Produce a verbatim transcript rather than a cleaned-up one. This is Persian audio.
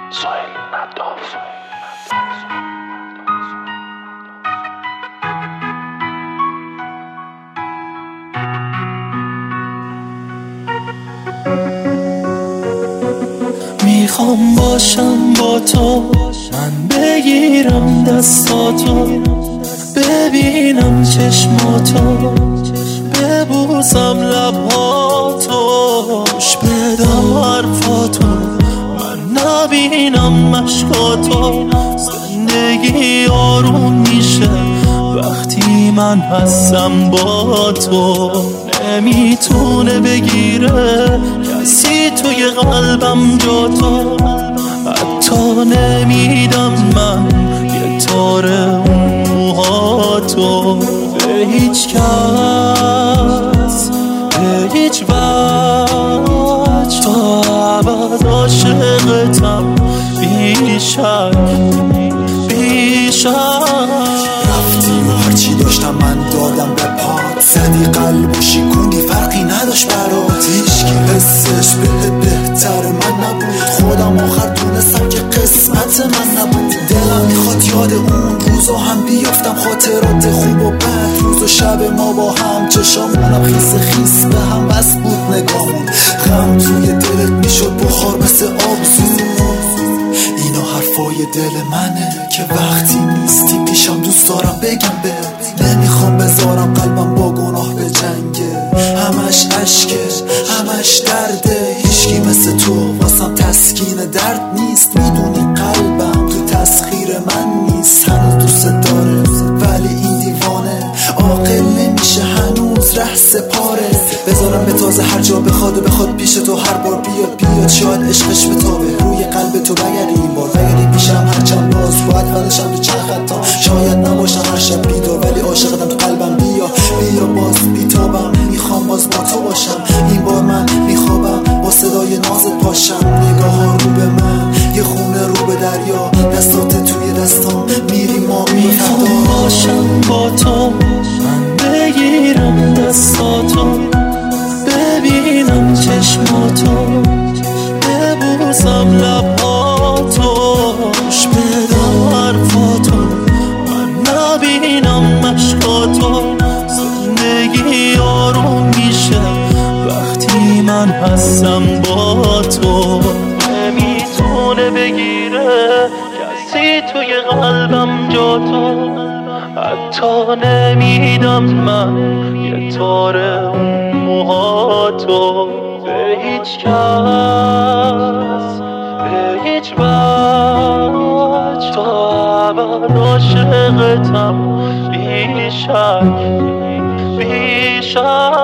سهیل نداف. میخوام باشم با تو، من بگیرم دستاتو، ببینم چشماتو، ببوسم لبهاتو، گوش بدم حرفاتو، من نبینم مشکاتو. زندگی آروم میشه وقتی من هستم با تو. نمیتونه بگیره کسی توی قلبم جا تو، حتی نمیدم من یه تار اون موهاتو به هیچ کس، به هیچ وجه. تا ابد عاشقتم، بی شک بی شک. رفتی و هرچی داشتم من دادم به پات، زدی قلب و شیکوندی فرقی نداشت برات. هیچکی حسش به بهتر من نبود، خودم آخر دونستم که قسمت من نبود. دلم میخواد یاد اون روزا هم بیافتم، خاطرات خوب و بد، روز و شب ما با هم. چشامونم خیس خیس به هم بس بود نگامون، غم توی دلت میشد بخار مثل آبزون. اینا حرفای دل منه که وقتی نیستی پیشم دوست دارم بگم بهت. نمیخوام بذارم قلبم با گناه به جنگه، همش عشقه همش درده. هیچکی مثل تو واسم تسکین درد نیست، میدونی قلبم تو تسخیر من نیست. هنوز دوست داره ولی این دیوانه عاقل نمیشه هنوز ره سپاره. بذارم به تازه هر جا بخواد و بخواد پیش تو هر بار بیاد بیاد. شاید عشقش بتابه روی قلب تو بگردی این بار، بگردی پیشم هرچند باز باید فلشم تو چند خطا. شاید نباشم هر شب بیدار ولی عاشقتم تو قلبم. بیا بیا باز بیتابم، میخوام باز با تو باشم. این بار من میخوابم با صدای نازت پاشم. نگاه ها رو به من یه خونه رو به دریا، دستات توی دستام میری ما میخوام باشم با تو، من بگیرم دستاتو، ببینم چشماتو، ببوسم لبهاتو، گوش بدم حرفاتو، من نبینم مشکاتو. زندگی آروم میشه وقتی من هستم با تو. نمیتونه بگیره کسی توی قلبم جا تو، حتی نمیدم من یه تار اون موهاتو به هیچ کس، به هیچ وجه. تا ابد عاشقتم، بی شک بی شک.